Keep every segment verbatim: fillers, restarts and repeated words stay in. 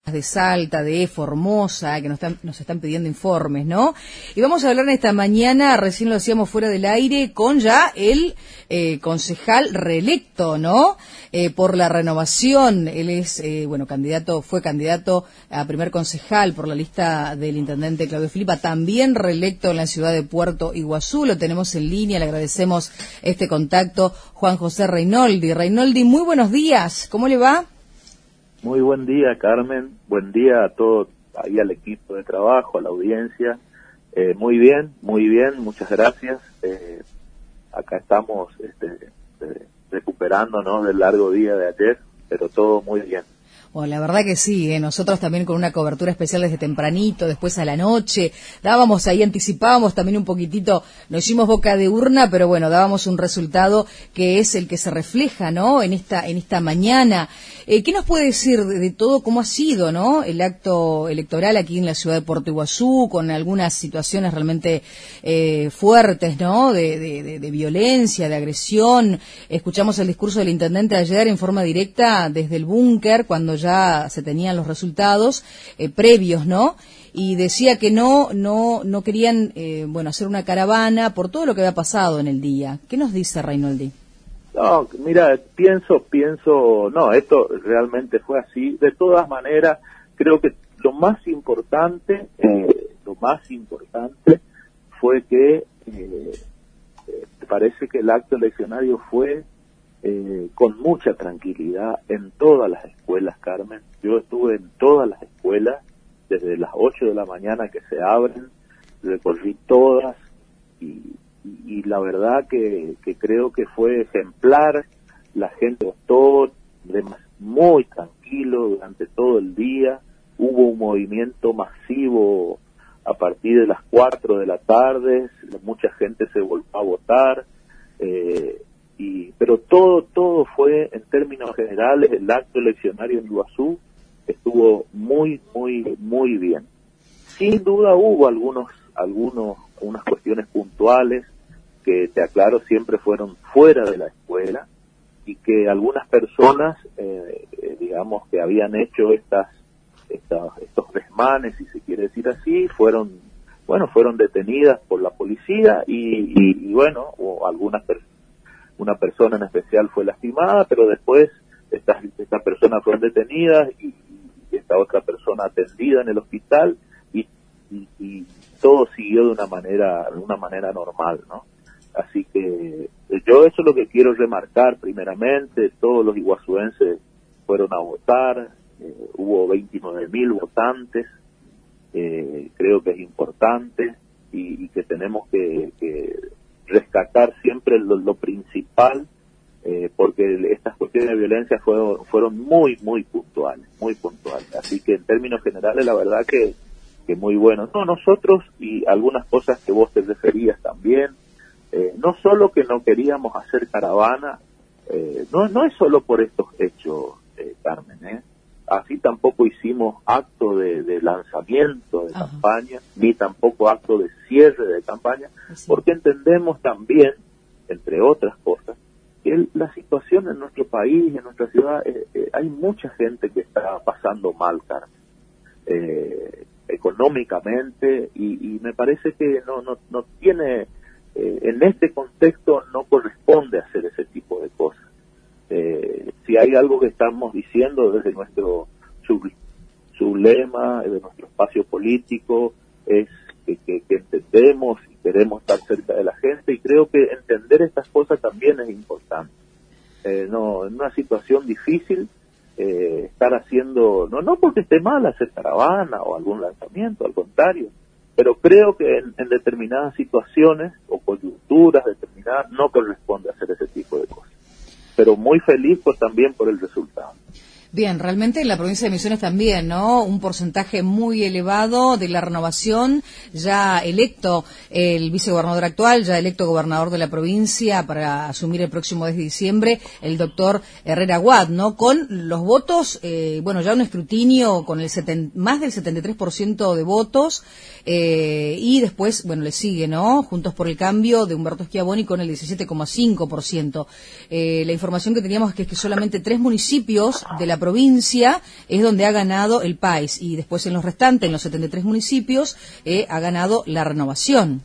de Salta, de Formosa, que nos están, nos están pidiendo informes, ¿no? Y vamos a hablar en esta mañana, recién lo hacíamos fuera del aire, con ya el eh, concejal reelecto, ¿no? Eh, por la renovación. Él es, eh, bueno, candidato, fue candidato a primer concejal por la lista del intendente Claudio Filipa, también reelecto en la ciudad de Puerto Iguazú. Lo tenemos en línea, le agradecemos este contacto, Juan José Reinoldi. Reinoldi, muy buenos días, ¿cómo le va? Muy buen día, Carmen. Buen día a todo, ahí al equipo de trabajo, a la audiencia. Eh, muy bien, muy bien, muchas gracias. Eh, acá estamos este, eh, recuperándonos del largo día de ayer, pero todo muy bien. Bueno, la verdad que sí, ¿eh? Nosotros también con una cobertura especial desde tempranito, después a la noche, dábamos ahí, anticipábamos también un poquitito, no hicimos boca de urna, pero bueno, dábamos un resultado que es el que se refleja, ¿no?, en esta en esta mañana. Eh, ¿Qué nos puede decir de, de todo cómo ha sido, ¿no?, el acto electoral aquí en la ciudad de Puerto Iguazú, con algunas situaciones realmente eh, fuertes, ¿no?, de, de, de, de violencia, de agresión? Escuchamos el discurso del intendente ayer en forma directa desde el búnker, cuando ya se tenían los resultados eh, previos, ¿no? Y decía que no no no querían, eh, bueno, hacer una caravana por todo lo que había pasado en el día. ¿Qué nos dice Reinoldi? No, mira, pienso, pienso, no, esto realmente fue así. De todas maneras, creo que lo más importante, eh, lo más importante fue que eh, eh, parece que el acto eleccionario fue Eh, con mucha tranquilidad en todas las escuelas, Carmen. Yo estuve en todas las escuelas desde las ocho de la mañana que se abren, recorrí todas y, y, y la verdad que, que creo que fue ejemplar. La gente votó muy tranquilo durante todo el día. Hubo un movimiento masivo a partir de las cuatro de la tarde, mucha gente se volvió a votar. eh, Y, pero todo todo fue, en términos generales, el acto eleccionario en Iguazú estuvo muy, muy, muy bien. Sin duda hubo algunos, algunos, unas cuestiones puntuales que, te aclaro, siempre fueron fuera de la escuela y que algunas personas, eh, eh, digamos, que habían hecho estas, estas, estos desmanes, si se quiere decir así, fueron, bueno, fueron detenidas por la policía y, y, y bueno, o algunas personas. Una persona en especial fue lastimada, pero después estas esta personas fueron detenidas y, y esta otra persona atendida en el hospital y, y, y todo siguió de una manera de una manera normal, ¿no? Así que yo eso es lo que quiero remarcar primeramente. Todos los iguazuenses fueron a votar, eh, hubo veintinueve mil votantes, eh, creo que es importante y, y que tenemos que, que rescatar siempre lo, lo principal, eh, porque estas cuestiones de violencia fueron, fueron muy, muy puntuales, muy puntuales. Así que en términos generales, la verdad que, que muy bueno. No, nosotros, y algunas cosas que vos te referías también, eh, no solo que no queríamos hacer caravana, eh, no, no es solo por estos hechos, eh, Carmen, ¿eh? Así tampoco hicimos acto de, de lanzamiento de Ajá. campaña, ni tampoco acto de cierre de campaña, sí. Porque entendemos también, entre otras cosas, que el, la situación en nuestro país, en nuestra ciudad, eh, eh, hay mucha gente que está pasando mal, Carmen, eh, económicamente, y, y me parece que no, no, no tiene, eh, en este contexto no corresponde hacer ese tipo de cosas. Eh, si hay algo que estamos diciendo desde nuestro sub, sublema, de nuestro espacio político, es que, que, que entendemos y queremos estar cerca de la gente, y creo que entender estas cosas también es importante. Eh, no, en una situación difícil, eh, estar haciendo, no, no porque esté mal hacer caravana o algún lanzamiento, al contrario, pero creo que en, en determinadas situaciones o coyunturas determinadas no corresponde hacer ese tipo de cosas. Pero muy feliz pues también por el resultado. Bien, realmente en la provincia de Misiones también, ¿no? Un porcentaje muy elevado de la renovación, ya electo el vicegobernador actual, ya electo gobernador de la provincia para asumir el próximo diez de diciembre, el doctor Herrera Watt, ¿no? Con los votos, eh, bueno, ya un escrutinio con el seten, más del setenta y tres por ciento de votos, eh, y después, bueno, le sigue, ¿no? Juntos por el Cambio de Humberto Schiavoni con el diecisiete coma cinco por ciento. Eh, la información que teníamos es que, es que solamente tres municipios de la la provincia es donde ha ganado el P A I S y después en los restantes, en los setenta y tres municipios, eh, ha ganado la Renovación.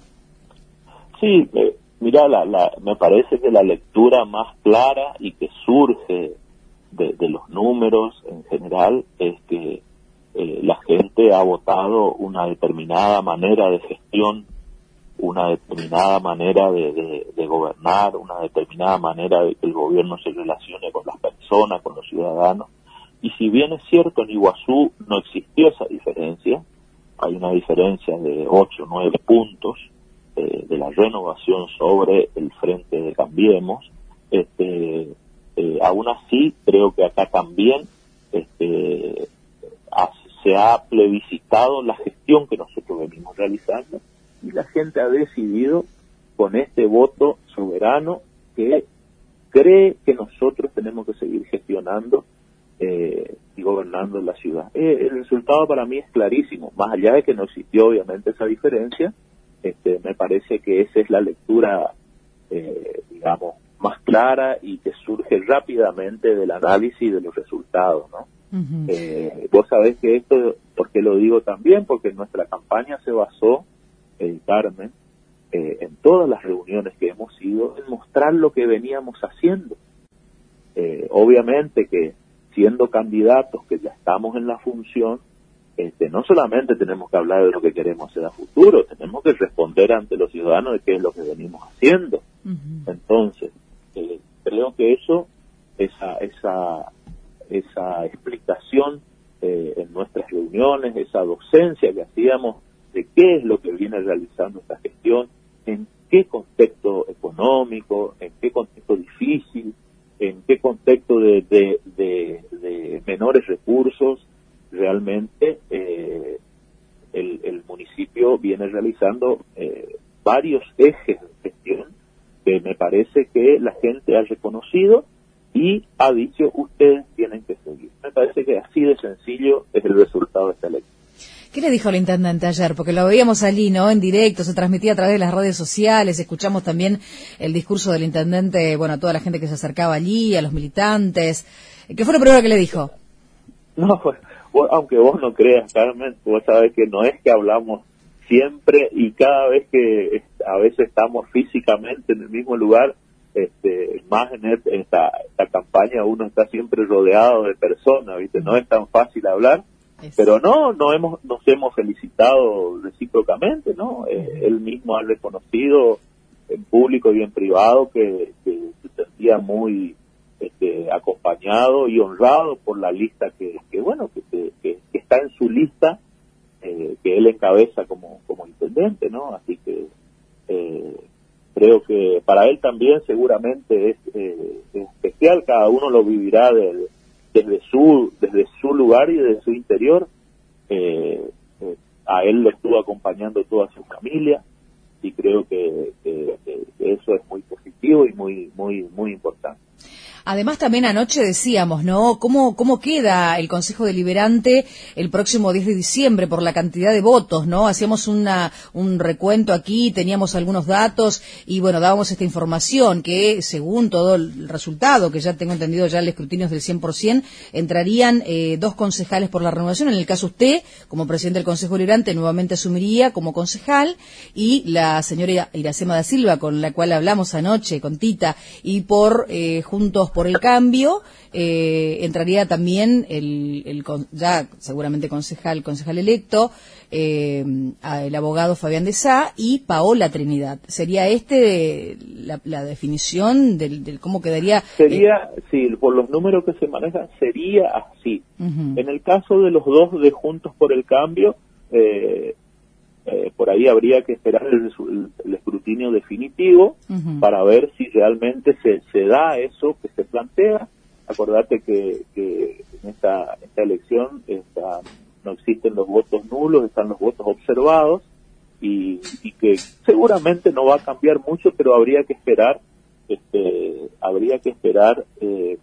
Sí, eh, mira, la, la, me parece que la lectura más clara y que surge de, de los números en general es que eh, la gente ha votado una determinada manera de gestión, una determinada manera de, de, de gobernar, una determinada manera de que el gobierno se relacione con las personas, con los ciudadanos. Y si bien es cierto, en Iguazú no existió esa diferencia, hay una diferencia de ocho o nueve puntos eh, de la Renovación sobre el Frente de Cambiemos, este, eh, aún así creo que acá también este, ha, se ha plebiscitado la gestión que nosotros venimos realizando y la gente ha decidido con este voto soberano que cree que nosotros tenemos que seguir gestionando eh, y gobernando la ciudad. Eh, el resultado para mí es clarísimo, más allá de que no existió obviamente esa diferencia, este, me parece que esa es la lectura, eh, digamos, más clara y que surge rápidamente del análisis de los resultados, ¿no? Uh-huh. Eh, vos sabés que esto, ¿por qué lo digo también? Porque nuestra campaña se basó, eh, Carmen, eh, en todas las reuniones que hemos ido, en mostrar lo que veníamos haciendo. Eh, obviamente que siendo candidatos que ya estamos en la función, este, no solamente tenemos que hablar de lo que queremos hacer a futuro, tenemos que responder ante los ciudadanos de qué es lo que venimos haciendo. Uh-huh. Entonces, eh, creo que eso, esa, esa, esa explicación eh, en nuestras reuniones, esa docencia que hacíamos de qué es lo que viene realizando esta gestión, en qué contexto económico, en qué contexto difícil, en qué contexto de, de, de, de menores recursos, realmente eh, el, el municipio viene realizando eh, varios ejes de gestión que me parece que la gente ha reconocido y ha dicho, ustedes tienen que seguir. Me parece que así de sencillo es el resultado de esta elección. ¿Qué le dijo el intendente ayer? Porque lo veíamos allí, ¿no? En directo, se transmitía a través de las redes sociales, escuchamos también el discurso del intendente, bueno, a toda la gente que se acercaba allí, a los militantes. ¿Qué fue lo primero que le dijo? No, pues, vos, aunque vos no creas, Carmen, vos sabés que no es que hablamos siempre y cada vez que a veces estamos físicamente en el mismo lugar, este, más en esta, esta campaña uno está siempre rodeado de personas, ¿viste? No es tan fácil hablar. Pero no, no hemos, nos hemos felicitado recíprocamente, ¿no? Eh, él mismo ha reconocido en público y en privado que, que se sentía muy este, acompañado y honrado por la lista que, que bueno, que, que, que está en su lista, eh, que él encabeza como, como intendente, ¿no? Así que eh, creo que para él también seguramente es, eh, es especial, cada uno lo vivirá del desde su desde su lugar y desde su interior. eh, eh, a él lo estuvo acompañando toda su familia y creo que, que, que eso es muy positivo y muy muy muy importante. Además, también anoche decíamos, ¿no? ¿Cómo, cómo queda el Consejo Deliberante el próximo diez de diciembre por la cantidad de votos, ¿no? Hacíamos una, un recuento aquí, teníamos algunos datos y, bueno, dábamos esta información que, según todo el resultado, que ya tengo entendido ya el escrutinio es del cien por ciento, entrarían eh, dos concejales por la renovación. En el caso usted, como presidente del Consejo Deliberante, nuevamente asumiría como concejal y la señora Iracema da Silva, con la cual hablamos anoche, con Tita, y por eh, Juntos por el Cambio, eh, entraría también el, el ya seguramente concejal, concejal electo, eh, el abogado Fabián de Sá y Paola Trinidad. ¿Sería este la, la definición del, del cómo quedaría? Sería, eh... sí, por los números que se manejan, sería así. Uh-huh. En el caso de los dos de Juntos por el Cambio, eh, Eh, por ahí habría que esperar el, el, el escrutinio definitivo uh-huh. para ver si realmente se, se da eso que se plantea. Acordate que, que en esta, esta elección esta, no existen los votos nulos, están los votos observados y, y que seguramente no va a cambiar mucho, pero habría que esperar, este, habría que esperar eh,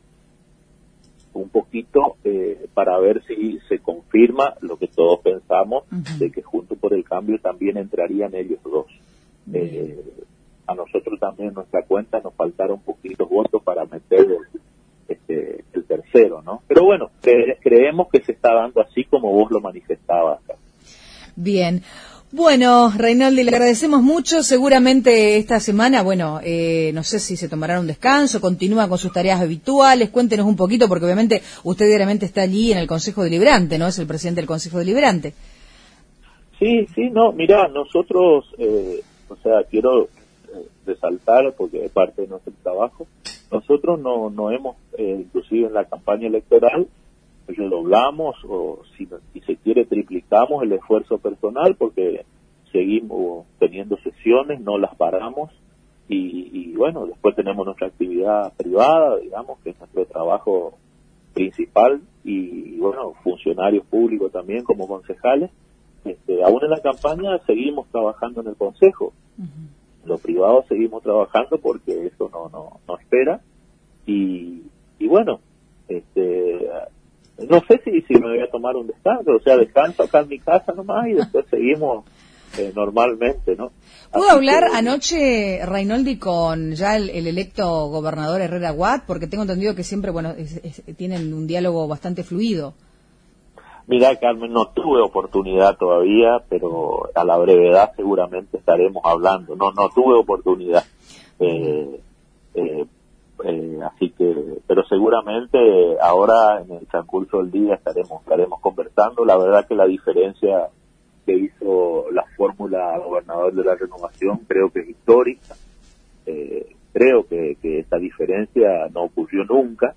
un poquito eh, para ver si se confirma lo que todos pensamos, uh-huh. de que Juntos por el Cambio también entrarían ellos dos. Uh-huh. Eh, a nosotros también en nuestra cuenta nos faltaron poquitos votos para meter el, este, el tercero, ¿no? Pero bueno, cre creemos que se está dando así como vos lo manifestabas acá. Bien. Bueno, Reynoldi, le agradecemos mucho. Seguramente esta semana, bueno, eh, no sé si se tomarán un descanso, continúa con sus tareas habituales. Cuéntenos un poquito, porque obviamente usted diariamente está allí en el Consejo Deliberante, ¿no? Es el presidente del Consejo Deliberante. Sí, sí, no, mira, nosotros, eh, o sea, quiero eh, resaltar, porque es parte de nuestro trabajo, nosotros no, no hemos, eh, inclusive en la campaña electoral, redoblamos o si, si se quiere triplicamos el esfuerzo personal porque seguimos teniendo sesiones, no las paramos y, y bueno, después tenemos nuestra actividad privada, digamos, que es nuestro trabajo principal y, y bueno, funcionarios públicos también como concejales. Este, aún en la campaña seguimos trabajando en el consejo. Uh-huh. En lo privado seguimos trabajando porque eso no, no, no espera y, y bueno, este no sé si, si me voy a tomar un descanso, o sea, descanso acá en mi casa nomás y después seguimos eh, normalmente, ¿no? ¿Pudo Así hablar que, anoche, Reynoldi, con ya el, el electo gobernador Herrera Watt? Porque tengo entendido que siempre, bueno, es, es, tienen un diálogo bastante fluido. Mira, Carmen, no tuve oportunidad todavía, pero a la brevedad seguramente estaremos hablando. No, no tuve oportunidad. Eh, eh, Eh, así que, pero seguramente ahora en el transcurso del día estaremos estaremos conversando. La verdad que la diferencia que hizo la fórmula gobernador de la renovación creo que es histórica. Eh, creo que, que esta diferencia no ocurrió nunca.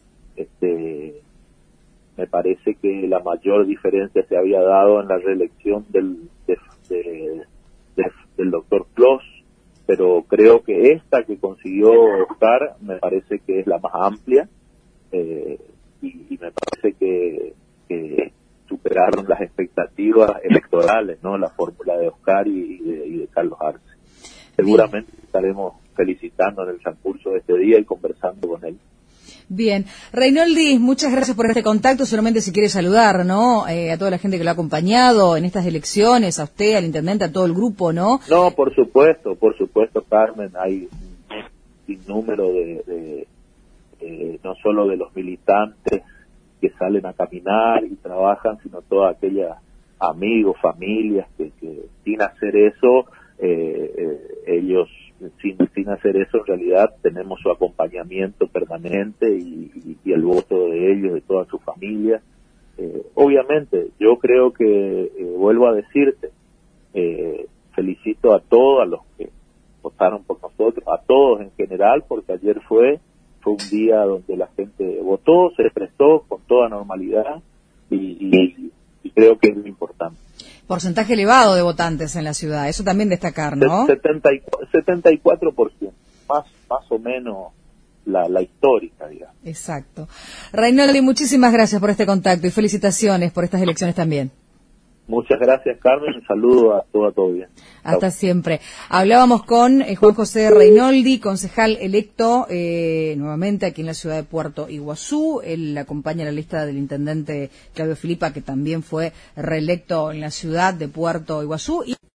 Este, me parece que la mayor diferencia se había dado en la reelección del de, de, de, del doctor Clos, pero creo que esta que consiguió Oscar me parece que es la más amplia eh, y, y me parece que, que superaron las expectativas electorales, ¿no? La fórmula de Oscar y, y, de, y de Carlos Arce. Seguramente Bien. Estaremos felicitando en el transcurso de este día y conversando con él. Bien. Reynoldi, muchas gracias por este contacto. Solamente si quiere saludar, ¿no? Eh, a toda la gente que lo ha acompañado en estas elecciones, a usted, al intendente, a todo el grupo, ¿no? No, por supuesto, por supuesto, Carmen. Hay un sinnúmero de, de eh, no solo de los militantes que salen a caminar y trabajan, sino todas aquellas amigos, familias que, que sin hacer eso, eh, eh, ellos Sin, sin hacer eso, en realidad tenemos su acompañamiento permanente y, y, y el voto de ellos, de toda su familia. Eh, obviamente, yo creo que, eh, vuelvo a decirte, eh, felicito a todos, a los que votaron por nosotros, a todos en general, porque ayer fue, fue un día donde la gente votó, se expresó con toda normalidad y, y, y creo que es lo importante. Porcentaje elevado de votantes en la ciudad, eso también destacar, ¿no? setenta y cuatro por ciento, más, más o menos la, la histórica, digamos. Exacto. Reynoldi, muchísimas gracias por este contacto y felicitaciones por estas elecciones también. Muchas gracias, Carmen. Un saludo a todo, a todo bien. Hasta Chau. Siempre. Hablábamos con eh, Juan José Reynoldi, concejal electo eh, nuevamente aquí en la ciudad de Puerto Iguazú. Él acompaña la lista del intendente Claudio Filipa, que también fue reelecto en la ciudad de Puerto Iguazú. Y